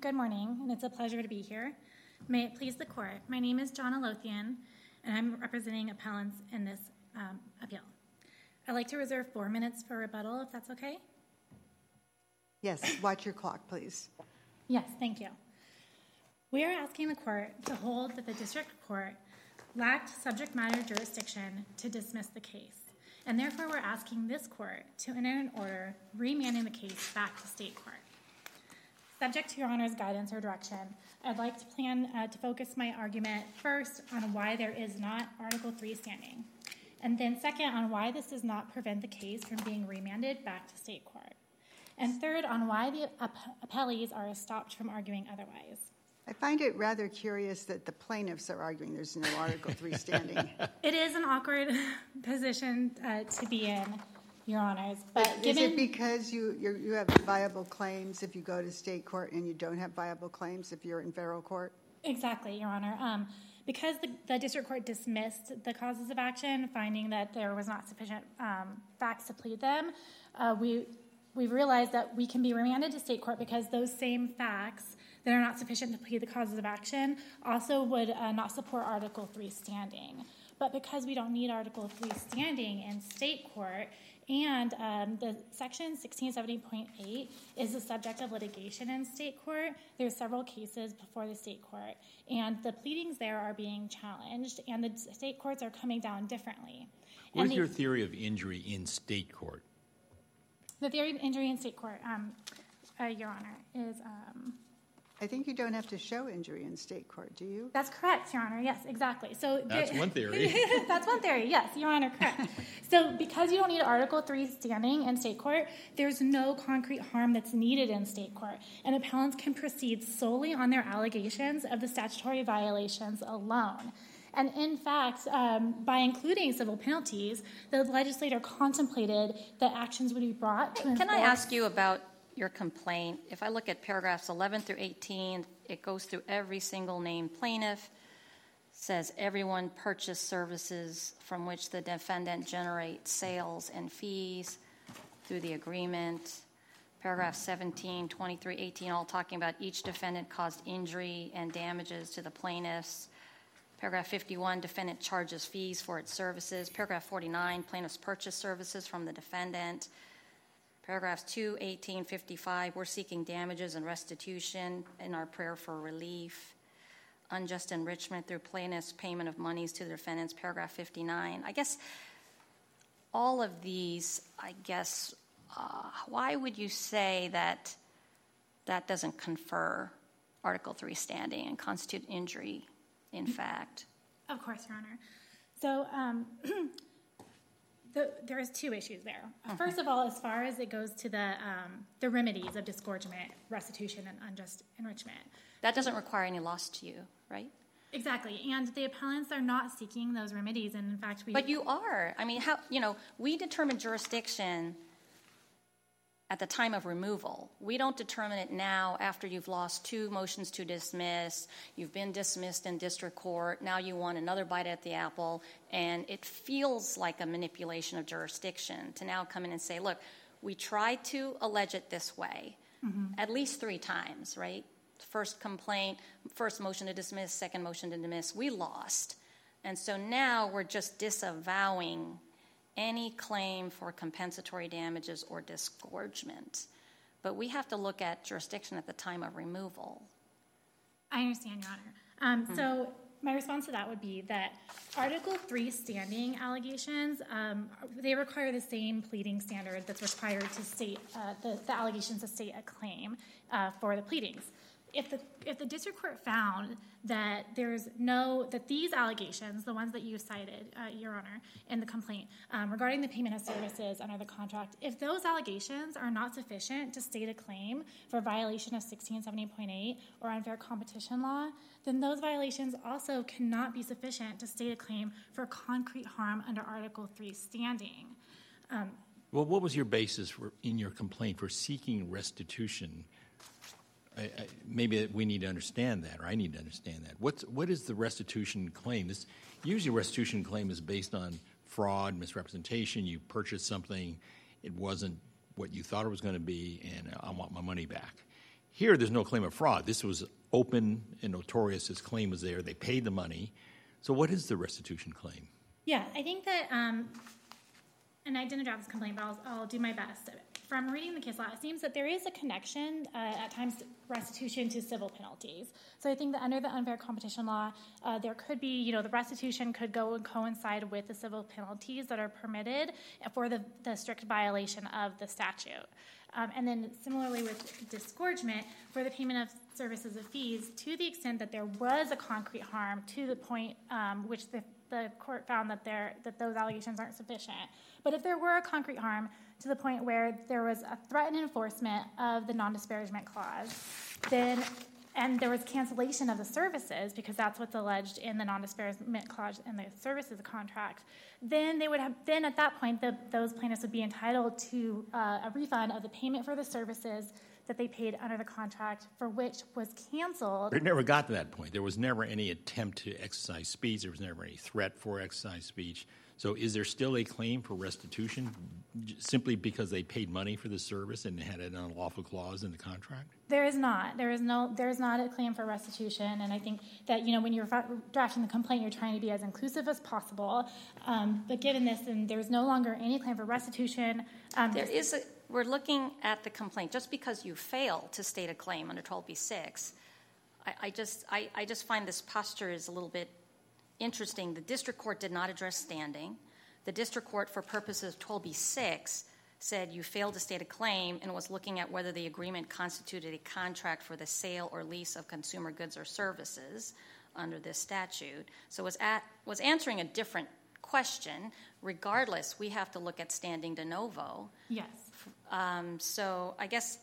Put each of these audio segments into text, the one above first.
Good morning, and it's a pleasure to be here. May it please the court, my name is Jonna Lothian, and I'm representing appellants in this appeal. I'd like to reserve 4 minutes for rebuttal, if that's okay. Yes, watch your clock, please. Yes, thank you. We are asking the court to hold that the district court lacked subject matter jurisdiction to dismiss the case, and therefore we're asking this court to enter an order remanding the case back to state court. Subject to Your Honor's guidance or direction, I'd like to plan to focus my argument first on why there is not Article 3 standing, and then second on why this does not prevent the case from being remanded back to state court, and third on why the appellees are stopped from arguing otherwise. I find it rather curious that the plaintiffs are arguing there's no Article 3 standing. It is an awkward position to be in, Your Honors. But is it because you have viable claims if you go to state court and you don't have viable claims if you're in federal court? Exactly, Your Honor. Because the district court dismissed the causes of action, finding that there was not sufficient facts to plead them, we've realized that we can be remanded to state court because those same facts that are not sufficient to plead the causes of action also would not support Article 3 standing. But because we don't need Article 3 standing in state court, and the Section 1670.8 is the subject of litigation in state court, there's several cases before the state court, and the pleadings there are being challenged, and the state courts are coming down differently. What is your theory of injury in state court? The theory of injury in state court, Your Honor, is... I think you don't have to show injury in state court, do you? That's correct, Your Honor. Yes, exactly. So that's one theory. That's one theory, yes, Your Honor, correct. So because you don't need Article 3 standing in state court, there's no concrete harm that's needed in state court, and appellants can proceed solely on their allegations of the statutory violations alone. And in fact, by including civil penalties, the legislator contemplated that actions would be brought to enforce... Can I ask you about your complaint? If I look at paragraphs 11 through 18, it goes through every single named plaintiff, says everyone purchased services from which the defendant generates sales and fees through the agreement. Paragraph 17, 23, 18, all talking about each defendant caused injury and damages to the plaintiffs. Paragraph 51, defendant charges fees for its services. Paragraph 49, plaintiffs purchase services from the defendant. Paragraphs 2, 18, 55, we're seeking damages and restitution in our prayer for relief. Unjust enrichment through plaintiffs' payment of monies to the defendants. Paragraph 59. I guess all of these, why would you say that that doesn't confer Article 3 standing and constitute injury in fact? Of course, Your Honor. So there is two issues there. First of all, as far as it goes to the remedies of disgorgement, restitution, and unjust enrichment. That doesn't require any loss to you, right? Exactly, and the appellants are not seeking those remedies, and in fact But you are. I mean, we determine jurisdiction at the time of removal. We don't determine it now after you've lost 2 motions to dismiss, you've been dismissed in district court, now you want another bite at the apple, and it feels like a manipulation of jurisdiction to now come in and say, look, we tried to allege it this way at least 3 times, right? First complaint, first motion to dismiss, second motion to dismiss, we lost. And so now we're just disavowing any claim for compensatory damages or disgorgement. But we have to look at jurisdiction at the time of removal. I understand, Your Honor. So my response to that would be that Article 3 standing allegations, they require the same pleading standard that's required to state the allegations to state a claim for the pleadings. If the district court found that that these allegations, the ones that you cited, Your Honor, in the complaint regarding the payment of services under the contract, if those allegations are not sufficient to state a claim for violation of 1670.8 or unfair competition law, then those violations also cannot be sufficient to state a claim for concrete harm under Article 3 standing. Well, what was your basis in your complaint for seeking restitution? Maybe we need to understand that, or I need to understand that. What is the restitution claim? Usually a restitution claim is based on fraud, misrepresentation. You purchased something, it wasn't what you thought it was going to be, and I want my money back. Here, there's no claim of fraud. This was open and notorious. This claim was there. They paid the money. So what is the restitution claim? Yeah, I think that, and I didn't draft this complaint, but I'll do my best. From reading the case law, it seems that there is a connection, at times, restitution to civil penalties. So I think that under the unfair competition law, there could be, the restitution could go and coincide with the civil penalties that are permitted for the strict violation of the statute. And then similarly with disgorgement, for the payment of services of fees, to the extent that there was a concrete harm to the point which the court found that those allegations aren't sufficient. But if there were a concrete harm to the point where there was a threatened enforcement of the non-disparagement clause, and there was cancellation of the services, because that's what's alleged in the non-disparagement clause in the services contract, then at that point those plaintiffs would be entitled to a refund of the payment for the services that they paid under the contract for which was canceled. It never got to that point. There was never any attempt to exercise speech. There was never any threat for exercise speech. So is there still a claim for restitution simply because they paid money for the service and had an unlawful clause in the contract? There is not. There is not a claim for restitution, and I think that when you're drafting the complaint, you're trying to be as inclusive as possible. But given this, then there's no longer any claim for restitution. We're looking at the complaint. Just because you fail to state a claim under 12b-6, I just find this posture is a little bit interesting. The district court did not address standing. The district court, for purposes of 12b-6, said you failed to state a claim and was looking at whether the agreement constituted a contract for the sale or lease of consumer goods or services under this statute. So was answering a different question. Regardless, we have to look at standing de novo. Yes. So I guess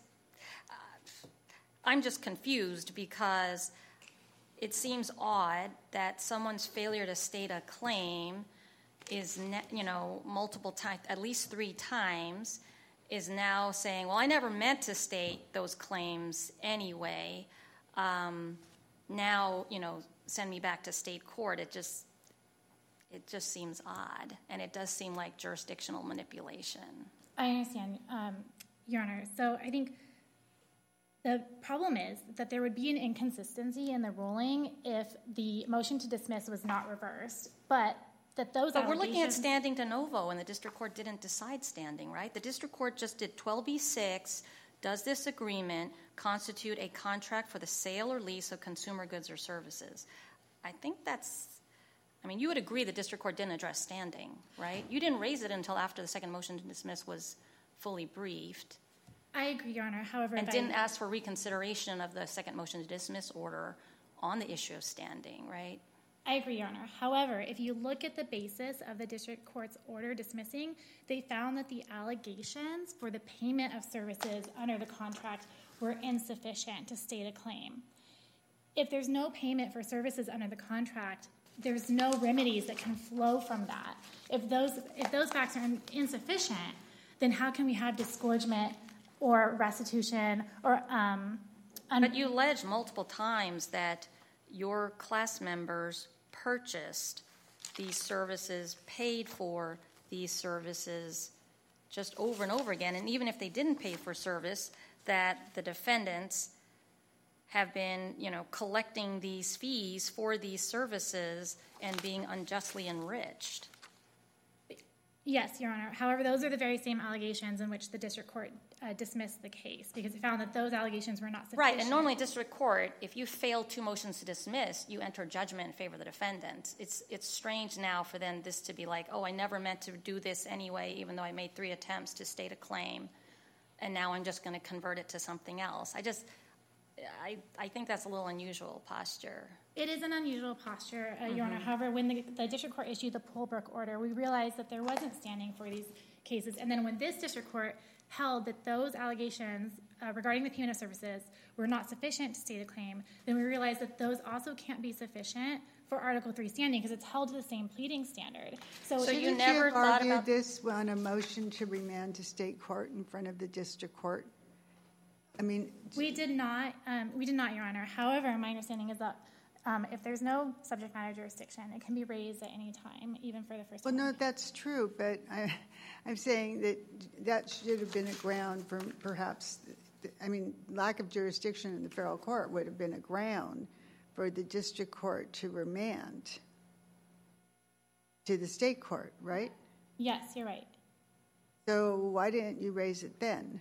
I'm just confused because it seems odd that someone's failure to state a claim is, multiple times, at least 3 times, is now saying, well, I never meant to state those claims anyway. Now, send me back to state court. It just seems odd, and it does seem like jurisdictional manipulation. I understand, Your Honor. So I think the problem is that there would be an inconsistency in the ruling if the motion to dismiss was not reversed, but we're looking at standing de novo, and the district court didn't decide standing, right? The district court just did 12b-6. Does this agreement constitute a contract for the sale or lease of consumer goods or services? I think you would agree the district court didn't address standing, right? You didn't raise it until after the second motion to dismiss was fully briefed. I agree, Your Honor. However, and didn't ask for reconsideration of the second motion to dismiss order on the issue of standing, right? I agree, Your Honor. However, if you look at the basis of the district court's order dismissing, they found that the allegations for the payment of services under the contract were insufficient to state a claim. If there's no payment for services under the contract, there's no remedies that can flow from that. If those facts are insufficient, then how can we have disgorgement or restitution or But you alleged multiple times that your class members purchased these services, paid for these services just over and over again, and even if they didn't pay for service, that the defendants have been, collecting these fees for these services and being unjustly enriched. Yes, Your Honor. However, those are the very same allegations in which the district court dismissed the case because it found that those allegations were not sufficient. Right, and normally district court, if you fail 2 motions to dismiss, you enter judgment in favor of the defendant. It's strange now for then this to be like, oh, I never meant to do this anyway, even though I made 3 attempts to state a claim, and now I'm just going to convert it to something else. I think that's a little unusual posture. It is an unusual posture, Your Honor. However, when the district court issued the Polbrook order, we realized that there wasn't standing for these cases. And then when this district court held that those allegations regarding the payment of services were not sufficient to state a claim, then we realized that those also can't be sufficient for Article 3 standing because it's held to the same pleading standard. So you never thought about this on a motion to remand to state court in front of the district court? We did not, Your Honor. However, my understanding is that if there's no subject matter jurisdiction, it can be raised at any time, even for the first time. Well, no, that's true, but I'm saying that should have been a ground for perhaps lack of jurisdiction in the federal court would have been a ground for the district court to remand to the state court, right? Yes, you're right. So why didn't you raise it then?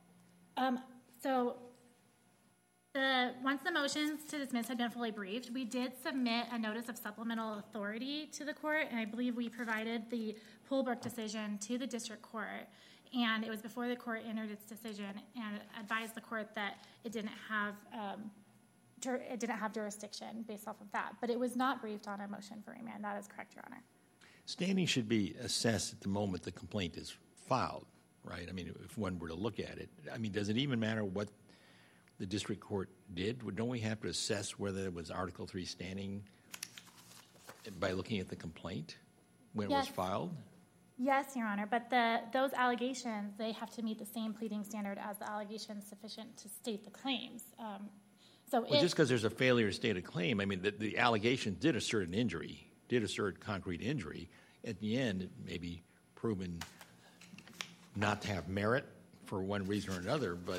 Once the motions to dismiss had been fully briefed, we did submit a notice of supplemental authority to the court, and I believe we provided the Poolbrook decision to the district court, and it was before the court entered its decision and advised the court that it didn't have jurisdiction based off of that. But it was not briefed on a motion for remand. That is correct, Your Honor. Standing should be assessed at the moment the complaint is filed, right? I mean, if one were to look at it. I mean, does it even matter what the district court did? Don't we have to assess whether it was Article III standing by looking at the complaint when it was filed? Yes, Your Honor, but those allegations, they have to meet the same pleading standard as the allegations sufficient to state the claims. Just because there's a failure to state a claim, I mean, the allegation did assert an injury, did assert concrete injury. At the end, it may be proven not to have merit for one reason or another, but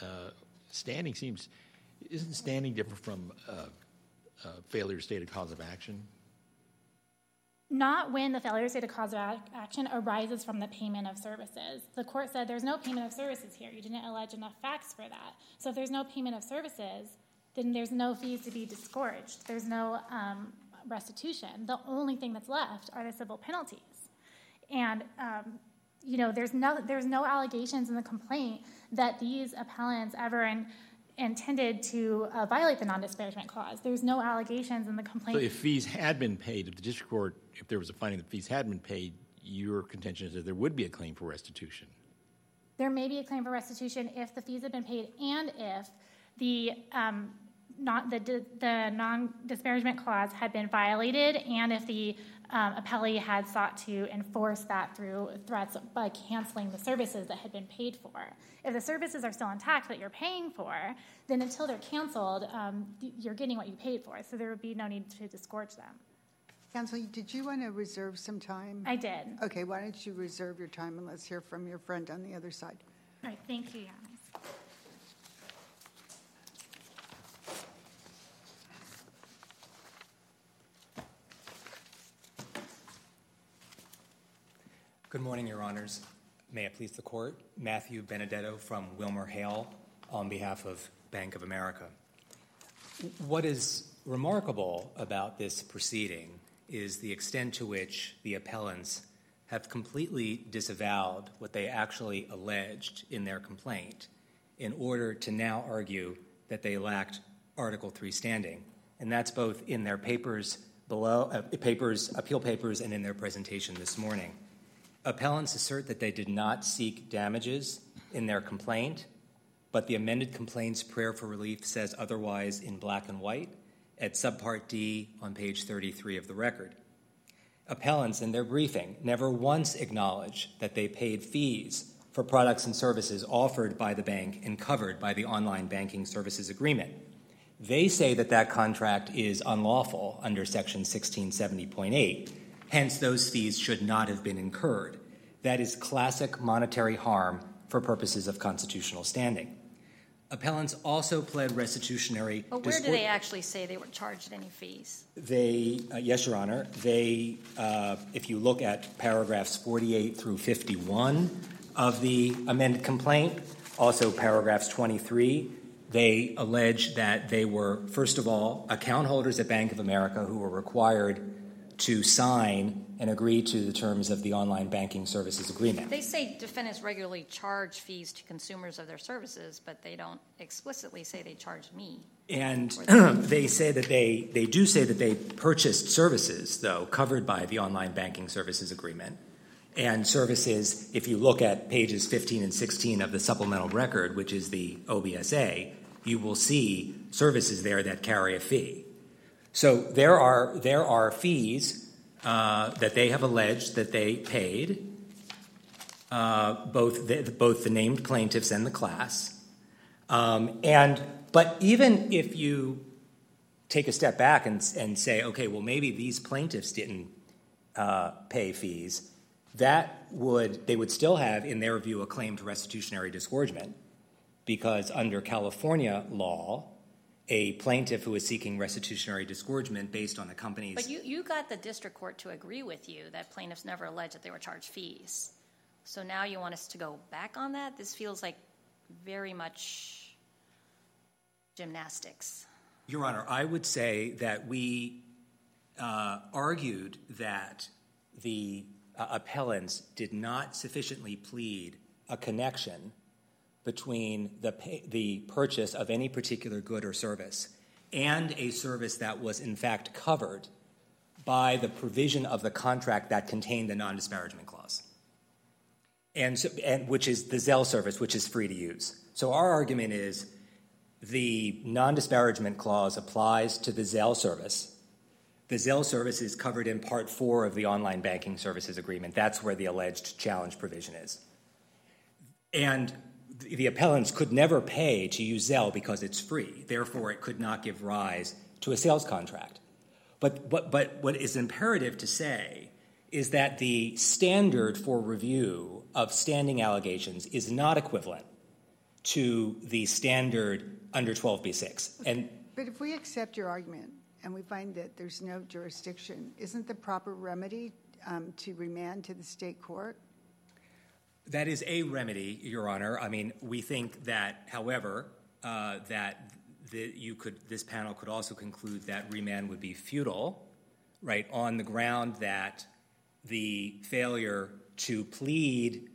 isn't standing different from failure to state a cause of action? Not when the failure to state a cause of action arises from the payment of services. The court said there's no payment of services here. You didn't allege enough facts for that. So if there's no payment of services, then there's no fees to be disgorged. There's no restitution. The only thing that's left are the civil penalties. And there's no allegations in the complaint that these appellants ever intended to violate the non-disparagement clause. There's no allegations in the complaint. So if fees had been paid, if the district court, if there was a finding that fees had been paid, your contention is that there would be a claim for restitution. There may be a claim for restitution if the fees had been paid and if the non-disparagement clause had been violated and if the appellee had sought to enforce that through threats by canceling the services that had been paid for. If the services are still intact that you're paying for, then until they're canceled, you're getting what you paid for, so there would be no need to disgorge them. Counsel, did you want to reserve some time? I did. Okay, why don't you reserve your time and let's hear from your friend on the other side. All right, thank you, Your Honor. Good morning, Your Honors. May it please the Court. Matthew Benedetto from WilmerHale on behalf of Bank of America. What is remarkable about this proceeding is the extent to which the appellants have completely disavowed what they actually alleged in their complaint in order to now argue that they lacked Article III standing. And that's both in their papers below, appeal papers, and in their presentation this morning. Appellants assert that they did not seek damages in their complaint, but the amended complaint's prayer for relief says otherwise in black and white at Subpart D on page 33 of the record. Appellants in their briefing never once acknowledge that they paid fees for products and services offered by the bank and covered by the online banking services agreement. They say that that contract is unlawful under Section 1670.8. Hence, those fees should not have been incurred. That is classic monetary harm for purposes of constitutional standing. Appellants also pled restitutionary... But where do they actually say they were charged any fees? Yes, Your Honor. If you look at paragraphs 48 through 51 of the amended complaint, also paragraphs 23, they allege that they were, first of all, account holders at Bank of America who were required to sign and agree to the terms of the online banking services agreement. They say defendants regularly charge fees to consumers of their services, but they don't explicitly say they charge me. And they say that they do say that they purchased services, though, covered by the online banking services agreement. And services, if you look at pages 15 and 16 of the supplemental record, which is the OBSA, you will see services there that carry a fee. So there are fees that they have alleged that they paid, both the named plaintiffs and the class. But even if you take a step back and say, okay, well, maybe these plaintiffs didn't pay fees, they would still have, in their view, a claim to restitutionary disgorgement. because under California law, a plaintiff who is seeking restitutionary disgorgement based on the company's... But you got the district court to agree with you that plaintiffs never alleged that they were charged fees. So now you want us to go back on that? This feels like very much gymnastics. Your Honor, I would say that we argued that the appellants did not sufficiently plead a connection between the purchase of any particular good or service and a service that was in fact covered by the provision of the contract that contained the non-disparagement clause, and which is the Zelle service, which is free to use. So our argument is the non-disparagement clause applies to the Zelle service. The Zelle service is covered in Part 4 of the Online Banking Services Agreement. That's where the alleged challenge provision is. And the appellants could never pay to use Zelle because it's free. Therefore, it could not give rise to a sales contract. But what is imperative to say is that the standard for review of standing allegations is not equivalent to the standard under 12b-6. But if we accept your argument and we find that there's no jurisdiction, isn't the proper remedy to remand to the state court? That is a remedy, Your Honor. I mean, we think that, however, that this panel could also conclude that remand would be futile, right, on the ground that the failure to plead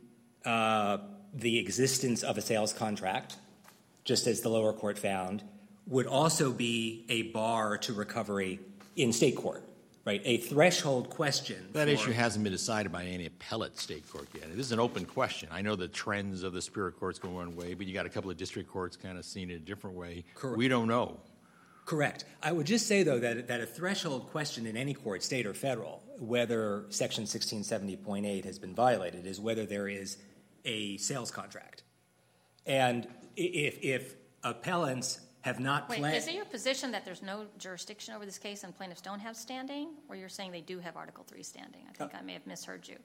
the existence of a sales contract, just as the lower court found, would also be a bar to recovery in state court. Right, a threshold question. That issue hasn't been decided by any appellate state court yet. This is an open question. I know the trends of the superior courts go one way, but you got a couple of district courts kind of seeing it a different way. Correct. We don't know. Correct. I would just say, though, that a threshold question in any court, state or federal, whether Section 1670.8 has been violated, is whether there is a sales contract. And if appellants have not Wait, pled... is it your position that there's no jurisdiction over this case and plaintiffs don't have standing, or you're saying they do have Article 3 standing? I think I may have misheard you.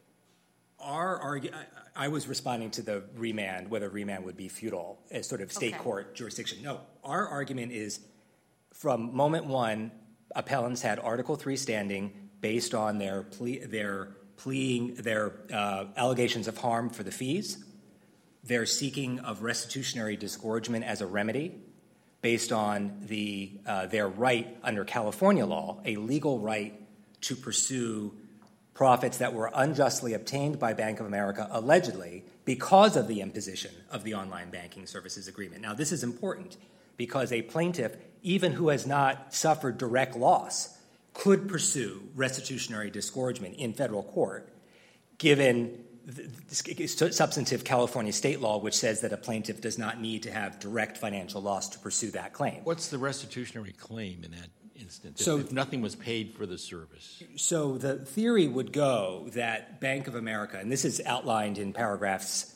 I was responding to the remand, whether remand would be futile as sort of state court jurisdiction. No, our argument is from moment one, appellants had Article 3 standing based on their allegations of harm for the fees, their seeking of restitutionary disgorgement as a remedy, based on their right under California law, a legal right to pursue profits that were unjustly obtained by Bank of America, allegedly, because of the imposition of the Online Banking Services Agreement. Now, this is important because a plaintiff, even who has not suffered direct loss, could pursue restitutionary disgorgement in federal court, given substantive California state law, which says that a plaintiff does not need to have direct financial loss to pursue that claim. What's the restitutionary claim in that instance, if nothing was paid for the service? So the theory would go that Bank of America, and this is outlined in paragraphs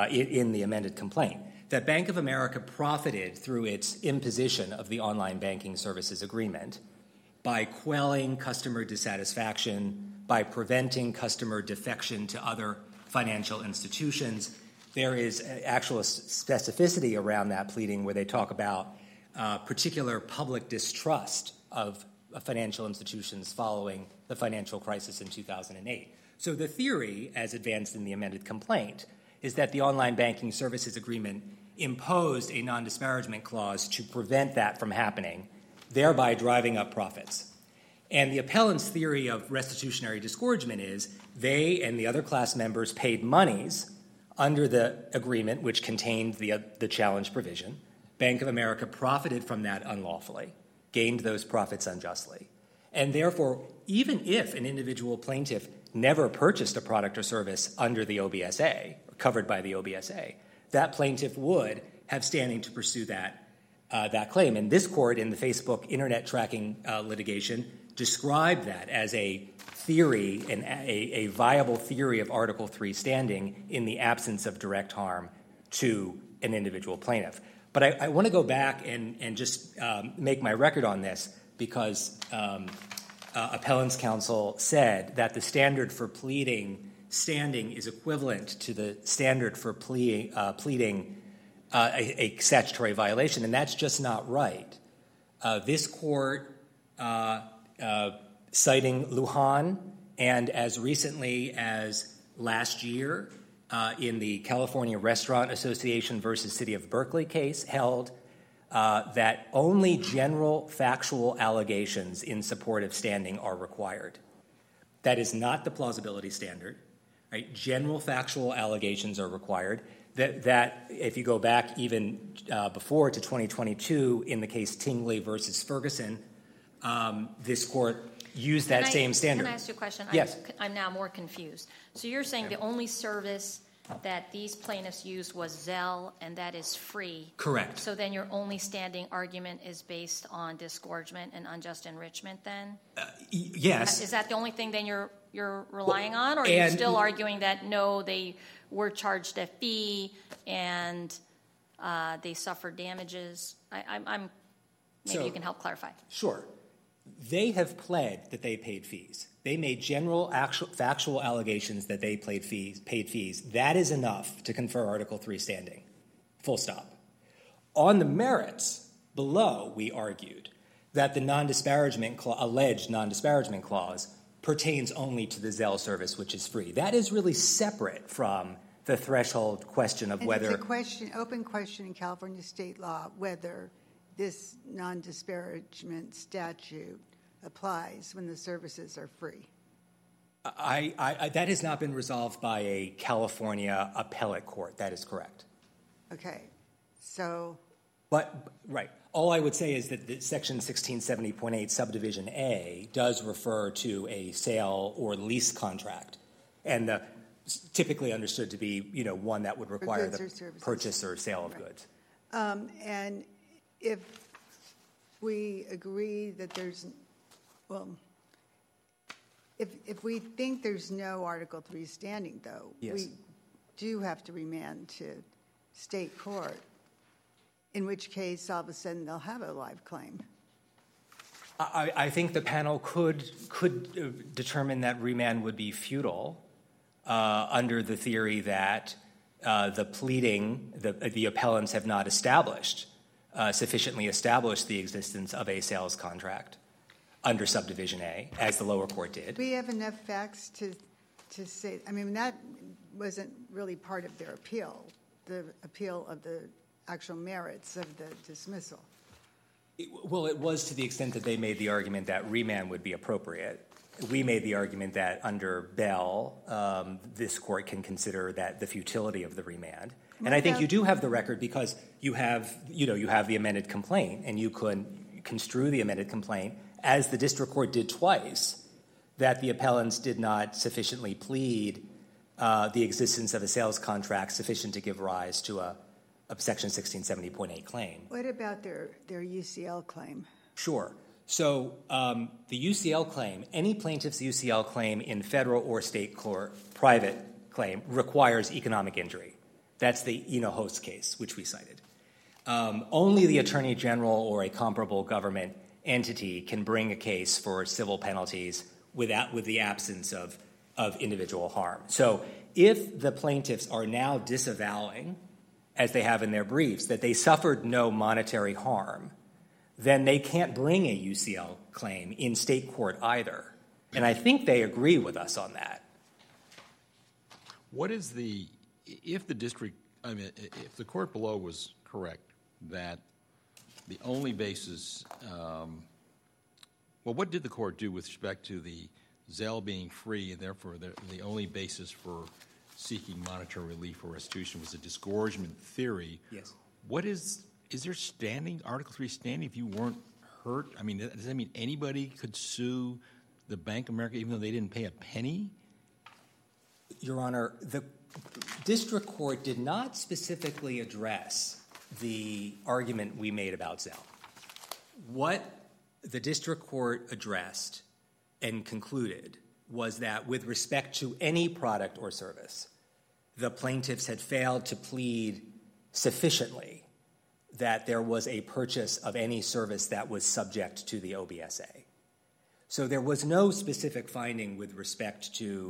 in the amended complaint, that Bank of America profited through its imposition of the Online Banking Services Agreement by quelling customer dissatisfaction, by preventing customer defection to other financial institutions. There is actual specificity around that pleading where they talk about particular public distrust of financial institutions following the financial crisis in 2008. So the theory, as advanced in the amended complaint, is that the Online Banking Services Agreement imposed a non-disparagement clause to prevent that from happening, thereby driving up profits. And the appellant's theory of restitutionary disgorgement is they and the other class members paid monies under the agreement, which contained the challenge provision. Bank of America profited from that unlawfully, gained those profits unjustly. And therefore, even if an individual plaintiff never purchased a product or service under the OBSA, or covered by the OBSA, that plaintiff would have standing to pursue that claim. And this court, in the Facebook internet tracking litigation, described that as a theory and a viable theory of Article 3 standing in the absence of direct harm to an individual plaintiff. But I want to go back and just make my record on this because Appellant's counsel said that the standard for pleading standing is equivalent to the standard for pleading a statutory violation, and that's just not right. This court, citing Lujan, and as recently as last year in the California Restaurant Association versus City of Berkeley case, held that only general factual allegations in support of standing are required. That is not the plausibility standard. Right? General factual allegations are required. That if you go back even before to 2022 in the case Tingley versus Ferguson, this court used that same standard. Can I ask you a question? Yes. I'm now more confused. So you're saying the only service that these plaintiffs used was Zelle, and that is free. Correct. So then your only standing argument is based on disgorgement and unjust enrichment then? Yes. Is that the only thing then you're relying on, or are you still arguing that no, they were charged a fee and they suffered damages? Maybe you can help clarify. Sure. They have pled that they paid fees. They made general factual allegations that they paid fees. That is enough to confer Article 3 standing. Full stop. On the merits, below, we argued that the alleged non-disparagement clause pertains only to the Zelle service, which is free. That is really separate from the threshold question of whether... It's an open question in California state law whether this non-disparagement statute applies when the services are free. That has not been resolved by a California appellate court. That is correct. Okay. So... Right. All I would say is that Section 1670.8 subdivision A does refer to a sale or lease contract, and typically understood to be, one that would require the purchase or sale of goods. And if we agree that if we think there's no Article 3 standing, though, yes, we do have to remand to state court, in which case all of a sudden they'll have a live claim. I think the panel could determine that remand would be futile under the theory that the appellants have not sufficiently established the existence of a sales contract under subdivision A, as the lower court did. We have enough facts to say, that wasn't really part of their appeal, the appeal of the actual merits of the dismissal. Well, it was to the extent that they made the argument that remand would be appropriate. We made the argument that under Bell, this court can consider that the futility of the remand. And I think you do have the record because you have the amended complaint, and you could construe the amended complaint, as the district court did twice, that the appellants did not sufficiently plead the existence of a sales contract sufficient to give rise to a Section 1670.8 claim. What about their UCL claim? Sure. So the UCL claim, any plaintiff's UCL claim in federal or state court, private claim, requires economic injury. That's the Hinojosa case, which we cited. Only the Attorney General or a comparable government entity can bring a case for civil penalties with the absence of individual harm. So if the plaintiffs are now disavowing, as they have in their briefs, that they suffered no monetary harm, then they can't bring a UCL claim in state court either. And I think they agree with us on that. If the court below was correct that the only basis, what did the court do with respect to the Zelle being free, and therefore the only basis for seeking monetary relief or restitution was a disgorgement theory? Yes. Is there standing, Article 3 standing, if you weren't hurt? Does that mean anybody could sue the Bank of America even though they didn't pay a penny? Your Honor, the district court did not specifically address the argument we made about Zelle. What the district court addressed and concluded was that with respect to any product or service, the plaintiffs had failed to plead sufficiently that there was a purchase of any service that was subject to the OBSA. So there was no specific finding with respect to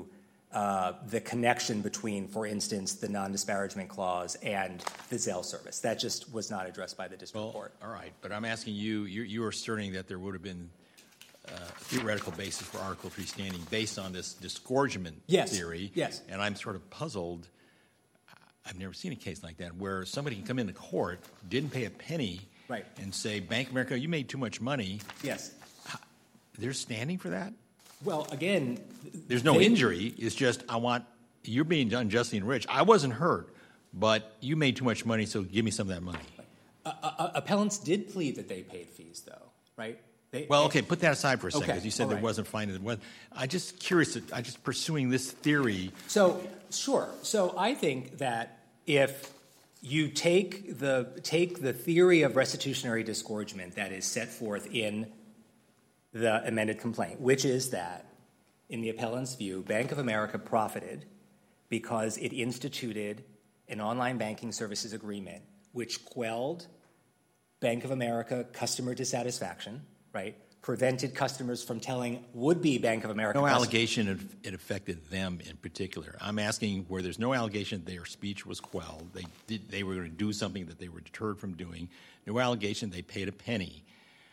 the connection between, for instance, the non-disparagement clause and the Zelle service. That just was not addressed by the district court. All right, but I'm asking you are asserting that there would have been a theoretical basis for Article III standing based on this disgorgement theory. Yes. And I'm sort of puzzled. I've never seen a case like that where somebody can come into court, didn't pay a penny, right, and say, Bank of America, you made too much money. Yes. They're standing for that? Well, again, there's no injury. It's just you're being unjustly enriched. I wasn't hurt, but you made too much money, so give me some of that money. Appellants did plead that they paid fees, though, right? Put that aside for a second, because you said there right. wasn't finding. I'm just curious. I'm just pursuing this theory. So, sure. So I think that if you take the theory of restitutionary disgorgement that is set forth in the amended complaint, which is that, in the appellant's view, Bank of America profited because it instituted an online banking services agreement which quelled Bank of America customer dissatisfaction, right? Prevented customers from telling would-be Bank of America customers. No allegation it affected them in particular. I'm asking where there's no allegation their speech was quelled. They were going to do something that they were deterred from doing. No allegation they paid a penny.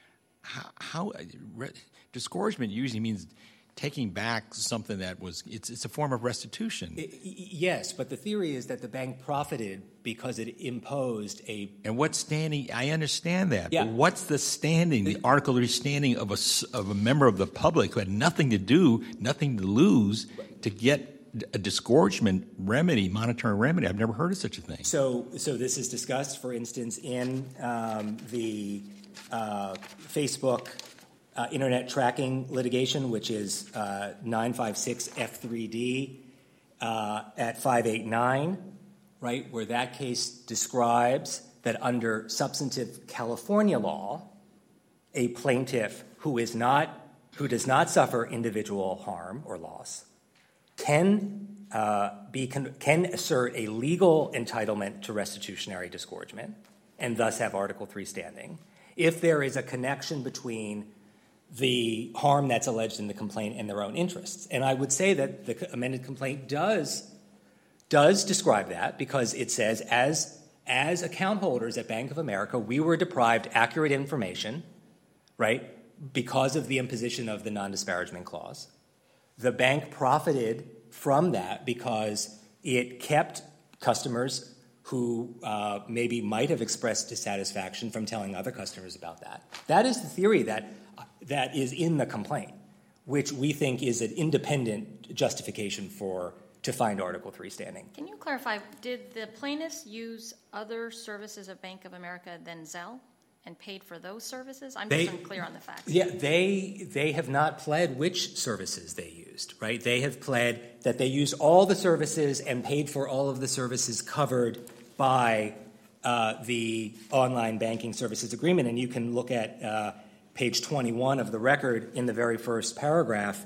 How disgorgement usually means taking back something that was it's a form of restitution. Yes, but the theory is that the bank profited because it imposed a... And what standing? I understand that. Yeah. But what's the standing, the Article III standing of a member of the public who had nothing to do, nothing to lose, to get a disgorgement remedy, monetary remedy? I've never heard of such a thing. So this is discussed, for instance, in the Facebook internet tracking litigation, which is 956 F3D at 589, right, where that case describes that under substantive California law, a plaintiff who does not suffer individual harm or loss can assert a legal entitlement to restitutionary disgorgement and thus have Article III standing if there is a connection between the harm that's alleged in the complaint and their own interests. And I would say that the amended complaint does describe that, because it says as account holders at Bank of America, we were deprived accurate information, right, because of the imposition of the non-disparagement clause. The bank profited from that because it kept customers who maybe might have expressed dissatisfaction from telling other customers about that. That is the theory that is in the complaint, which we think is an independent justification to find Article III standing. Can you clarify, did the plaintiffs use other services of Bank of America than Zelle and paid for those services? I'm just unclear on the facts. Yeah, they have not pled which services they used, right? They have pled that they used all the services and paid for all of the services covered by the online banking services agreement. And you can look at page 21 of the record in the very first paragraph.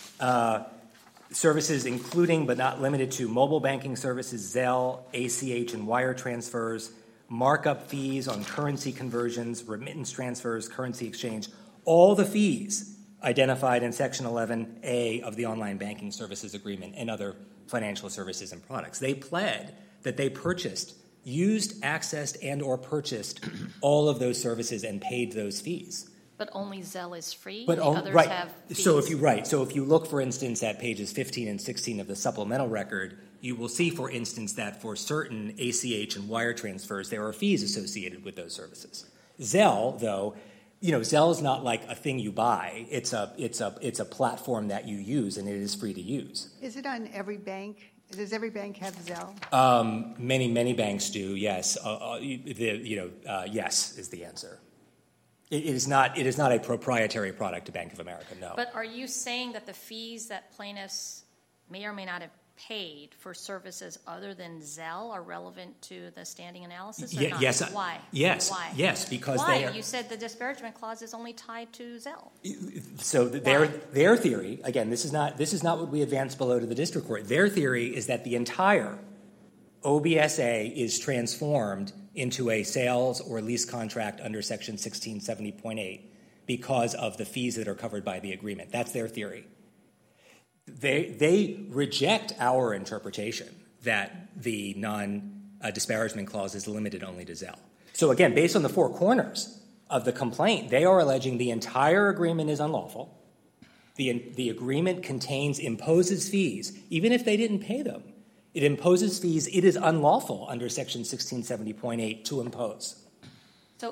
Services including but not limited to mobile banking services, Zelle, ACH and wire transfers, markup fees on currency conversions, remittance transfers, currency exchange, all the fees identified in Section 11A of the Online Banking Services Agreement and other financial services and products. They pled that they used, accessed, and or purchased all of those services and paid those fees. But only Zelle is free? But others right. have fees? So if you look, for instance, at pages 15 and 16 of the supplemental record, you will see, for instance, that for certain ACH and wire transfers, there are fees associated with those services. Zelle, though, Zelle is not like a thing you buy. It's a platform that you use, and it is free to use. Is it on every bank? Does every bank have Zelle? Many banks do. Yes. Yes is the answer. It is not a proprietary product to Bank of America. No. But are you saying that the fees that plaintiffs may or may not have paid for services other than Zelle are relevant to the standing analysis or not? Yes. Why? Yes. Why? Yes, because Why? they are. You said the disparagement clause is only tied to Zelle. So their theory, again, this is not what we advanced below to the district court. Their theory is that the entire OBSA is transformed into a sales or lease contract under Section 1670.8 because of the fees that are covered by the agreement. That's their theory. They reject our interpretation that the non-disparagement clause is limited only to Zelle. So again, based on the four corners of the complaint, they are alleging the entire agreement is unlawful. The agreement imposes fees, even if they didn't pay them. It imposes fees. It is unlawful under Section 1670.8 to impose. So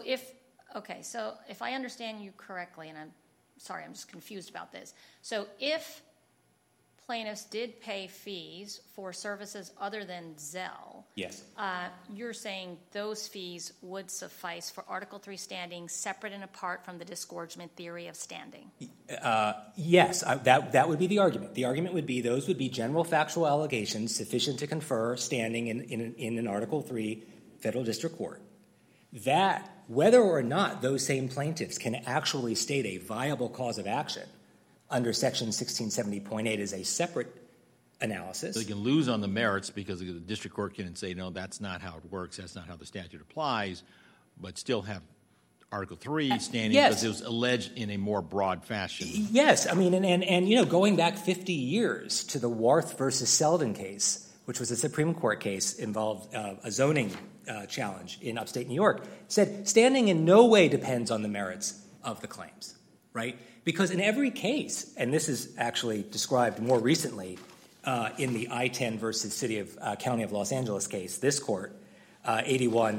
if I understand you correctly, and I'm sorry, I'm just confused about this. So if plaintiffs did pay fees for services other than Zelle, yes, you're saying those fees would suffice for Article 3 standing separate and apart from the disgorgement theory of standing? Yes, that would be the argument. The argument would be those would be general factual allegations sufficient to confer standing in an Article 3 federal district court. That, whether or not those same plaintiffs can actually state a viable cause of action under Section 1670.8 is a separate analysis. So they can lose on the merits because the district court can say, no, that's not how it works, that's not how the statute applies, but still have Article 3 standing because it was alleged in a more broad fashion. Yes. I mean, and going back 50 years to the Warth versus Selden case, which was a Supreme Court case, involved a zoning challenge in upstate New York, said standing in no way depends on the merits of the claims, right? Because in every case, and this is actually described more recently in the I-10 versus County of Los Angeles case, this court, 81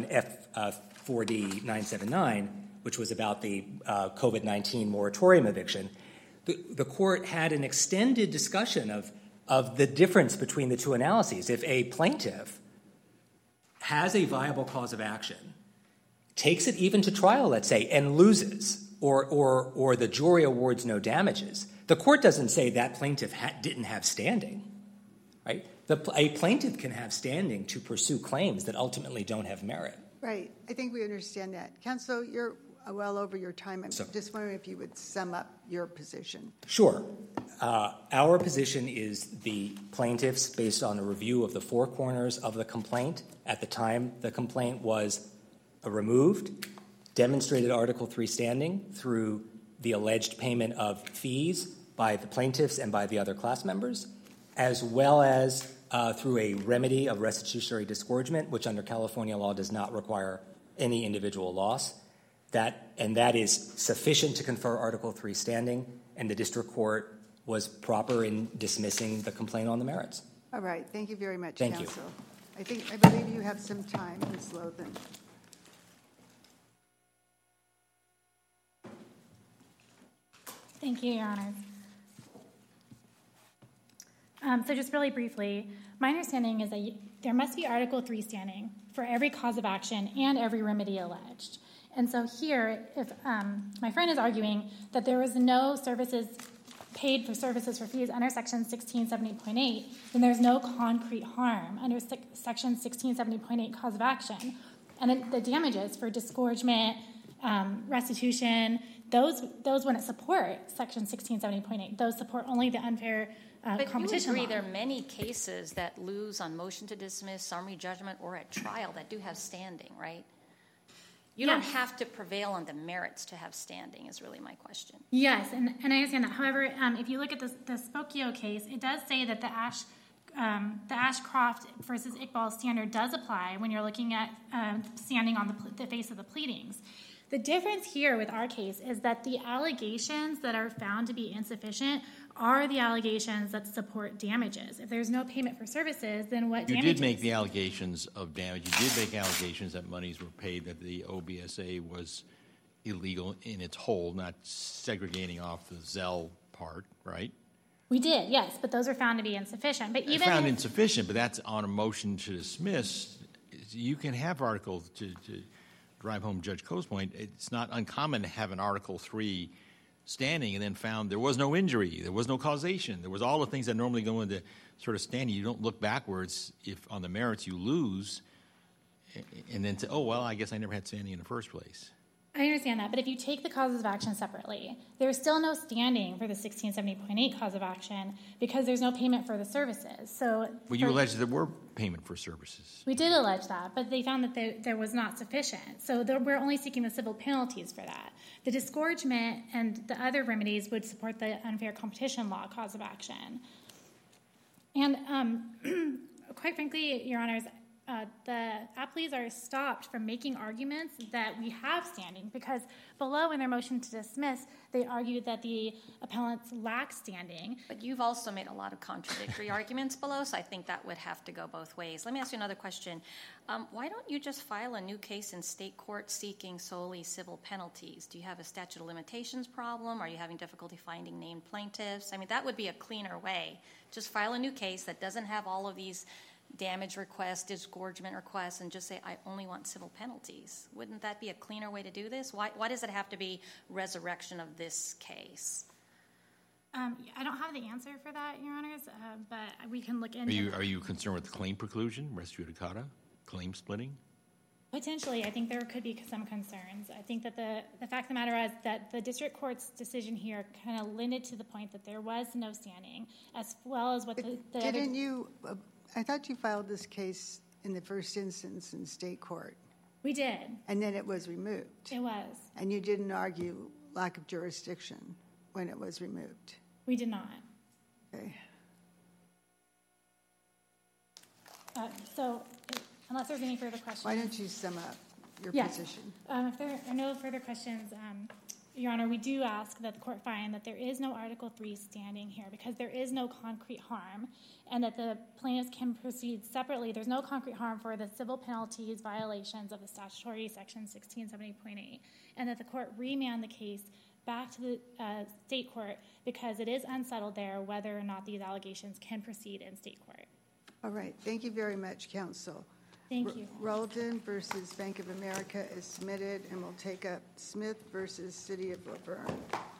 F4D 979, which was about the COVID-19 moratorium eviction, the court had an extended discussion of the difference between the two analyses. If a plaintiff has a viable cause of action, takes it even to trial, let's say, and loses, or the jury awards no damages, the court doesn't say that plaintiff didn't have standing, right? A plaintiff can have standing to pursue claims that ultimately don't have merit. Right. I think we understand that. Counsel, you're well over your time. I'm just wondering if you would sum up your position. Sure. Our position is the plaintiffs, based on a review of the four corners of the complaint at the time the complaint was removed, demonstrated Article 3 standing through the alleged payment of fees by the plaintiffs and by the other class members, as well as through a remedy of restitutionary disgorgement, which under California law does not require any individual loss. That is sufficient to confer Article 3 standing, and the district court was proper in dismissing the complaint on the merits. All right. Thank you very much, Thank Counsel. I believe you have some time, Ms. Lothan. Thank you, Your Honor. So just really briefly, my understanding is that there must be Article 3 standing for every cause of action and every remedy alleged. And so here, if my friend is arguing that there was no services paid for services for fees under Section 1670.8, then there's no concrete harm under Section 1670.8 cause of action. And then the damages for disgorgement, restitution, those wouldn't support Section 1670.8. Those support only the unfair competition But you agree law. there are many cases that lose on motion to dismiss, summary judgment, or at trial that do have standing, right? You don't have to prevail on the merits to have standing is really my question. Yes, and I understand that. However, if you look at the Spokio case, it does say that the Ashcroft versus Iqbal standard does apply when you're looking at standing on the face of the pleadings. The difference here with our case is that the allegations that are found to be insufficient are the allegations that support damages. If there's no payment for services, then what damages? You did make the allegations of damage. You did make allegations that monies were paid, that the OBSA was illegal in its whole, not segregating off the Zelle part, right? We did, yes, but those are found to be insufficient. But even found insufficient, but that's on a motion to dismiss. You can have articles to drive home Judge Koh's point. It's not uncommon to have an Article 3 standing and then found there was no injury, there was no causation, there was all the things that normally go into sort of standing. You don't look backwards if on the merits you lose and then say, oh, well, I guess I never had standing in the first place. I understand that, but if you take the causes of action separately, there's still no standing for the 1670.8 cause of action because there's no payment for the services. So, well, you alleged there were payment for services. We did allege that, but they found that there was not sufficient. So we're only seeking the civil penalties for that. The disgorgement and the other remedies would support the unfair competition law cause of action. And quite frankly, Your Honors, the appellees are stopped from making arguments that we have standing because below in their motion to dismiss, they argued that the appellants lack standing. But you've also made a lot of contradictory arguments below, so I think that would have to go both ways. Let me ask you another question. Why don't you just file a new case in state court seeking solely civil penalties? Do you have a statute of limitations problem? Are you having difficulty finding named plaintiffs? I mean, that would be a cleaner way. Just file a new case that doesn't have all of these damage requests, disgorgement requests, and just say, I only want civil penalties. Wouldn't that be a cleaner way to do this? Why does it have to be resurrection of this case? I don't have the answer for that, Your Honors, but we can look into Are you concerned with claim preclusion, res judicata, claim splitting? Potentially, I think there could be some concerns. I think that the fact of the matter is that the district court's decision here kind of limited to the point that there was no standing, as well as what the Didn't you... I thought you filed this case in the first instance in state court. We did. And then it was removed. It was. And you didn't argue lack of jurisdiction when it was removed. We did not. Okay. So, unless there's any further questions. Why don't you sum up your position? If there are no further questions, Your Honor, we do ask that the court find that there is no Article 3 standing here because there is no concrete harm and that the plaintiffs can proceed separately. There's no concrete harm for the civil penalties violations of the statutory section 1670.8 and that the court remand the case back to the state court because it is unsettled there whether or not these allegations can proceed in state court. All right. Thank you very much, counsel. Thank you. Roldan versus Bank of America is submitted, and we'll take up Smith versus City of Laverne.